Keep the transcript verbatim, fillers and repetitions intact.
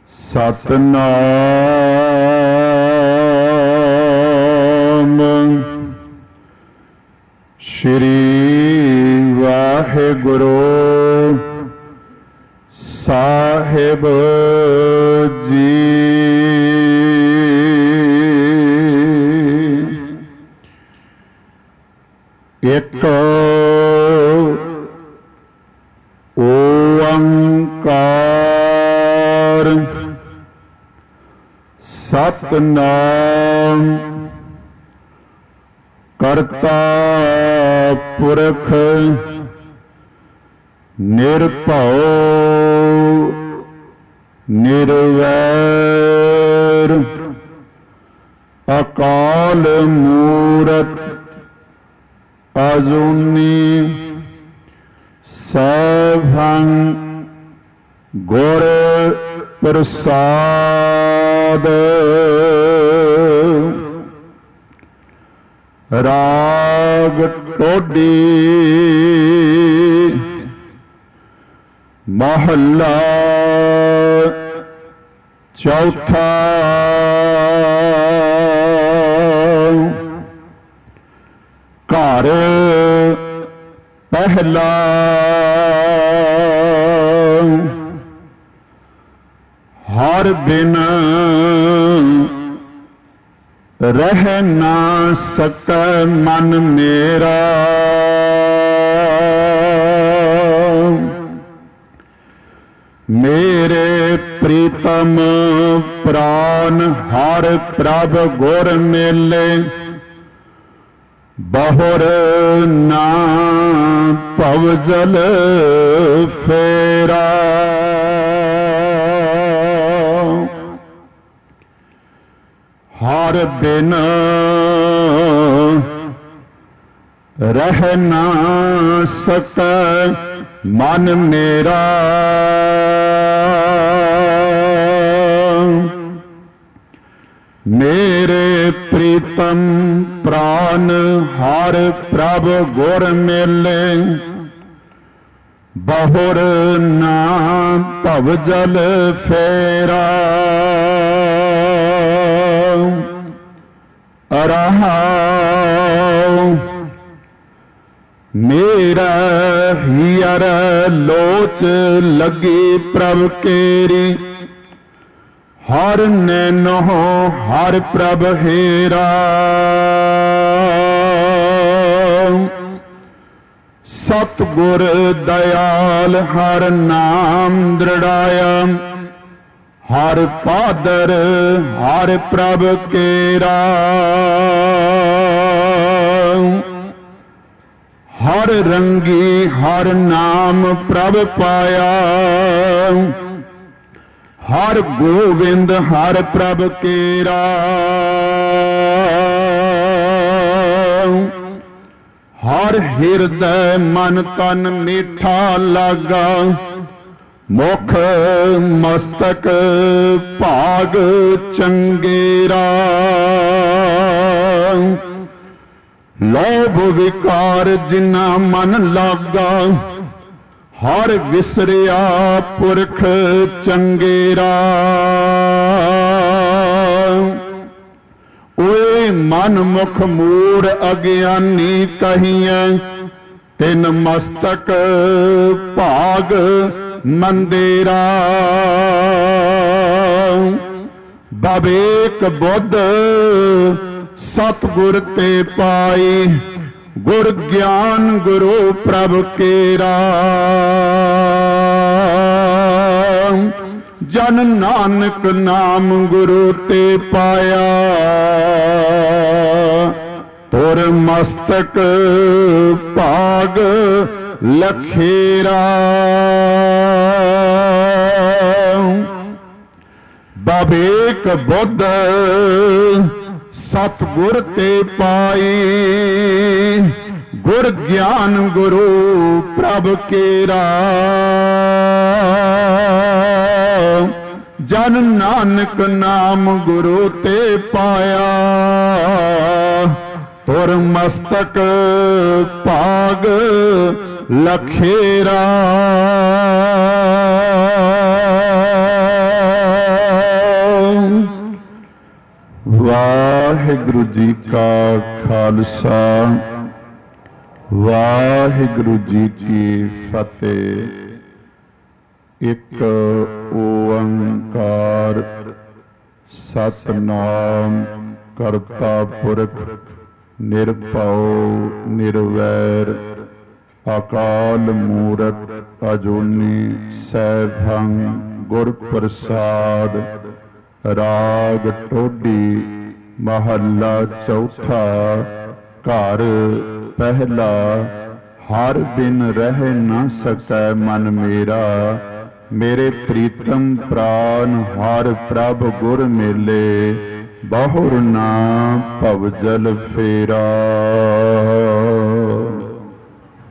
सतनाम श्री वाहिगुरु साहिब जी। एक ओंकार सतनाम करता पुरख निर्भव निर्वैर अकाल मूरत अजूनी सैभं गुर प्रसाद। राग टोडी महला चौथा। घर पहला हर बिन रह ना सकै मन मेरा। मेरे प्रीतम प्राण हर प्रभ गुर मेले। बहुर ना भवजल फेरा। हर बिन रह ना सकै मन मेरा। मेरे प्रीतम प्राण हर प्रभ गुर मेले। बहुर ना भवजल फेरा। रहाओ मेरा हियर लोच लगी प्रभ केरी। हर नैनो हर प्रभ हेरा। सतगुर दयाल हर नाम दृढ़ाया। हर पादर हर प्रभ केरा। हर रंगी हर नाम प्रभ पाया। हर गोविंद हर प्रभ केरा। हर हृदय मन तन मीठा लागा। मुख मस्तक भाग चंगेरा। लोभ विकार जिना मन लागा। हर विसरिया पुरख चंगेरा। ओए मन मुख मूर अज्ञानी कहिए। तिन मस्तक भाग मंदेरा। बवेक बुद्ध सतगुर ते पाई। गुर ज्ञान गुरु प्रभ केरा। जन नानक नाम गुरु ते पाया। तुर मस्तक भाग लखेरा। बवेक बुद्ध सतगुर ते पाई। गुर ज्ञान गुरु प्रभ केरा। जन नानक नाम गुरु ते पाया। तुर मस्तक भाग लखेरा। ਵਾਹਿਗੁਰੂ ਜੀ ਕਾ ਖਾਲਸਾ ਵਾਹਿਗੁਰੂ ਜੀ ਕੀ ਫਤਿਹ। ਇੱਕ ਓੰਕਾਰ ਸਤਿਨਾਮ ਕਰਤਾ ਪੁਰਖ ਨਿਰਭਉ ਨਿਰਵੈਰ ਅਕਾਲ ਮੂਰਤ ਅਜੂਨੀ ਸੈਭੰ ਗੁਰ ਪ੍ਰਸਾਦ। ਰਾਗ ਟੋਡੀ ਮਹੱਲਾ ਚੌਥਾ। ਘਰ ਪਹਿਲਾ। ਹਰ ਬਿਨ ਰਹਿ ਨਾ ਸਕੈ ਮਨ ਮੇਰਾ, ਮੇਰੇ ਪ੍ਰੀਤਮ ਪ੍ਰਾਨ ਹਰ ਪ੍ਰਭ ਗੁਰ ਮੇਲੇ। ਬਹੁਰ ਨਾ ਭਵਜਲ ਫੇਰਾ।